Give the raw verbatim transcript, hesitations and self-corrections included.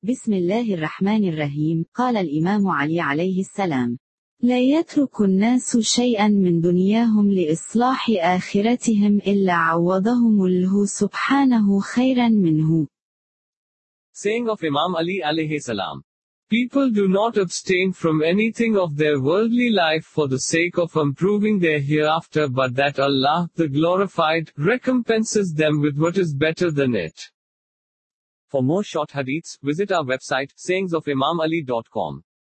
بسم الله الرحمن الرحيم. قال الإمام علي عليه السلام: لا يترك الناس شيئا من دنياهم لإصلاح آخرتهم إلا عوضهم الله سبحانه خيرا منه. Saying of Imam Ali alayhi salam. People do not abstain from anything of their worldly life for the sake of improving their hereafter, but that Allah, the glorified, recompenses them with what is better than it. For more short hadiths, visit our website sayings of imam ali dot com.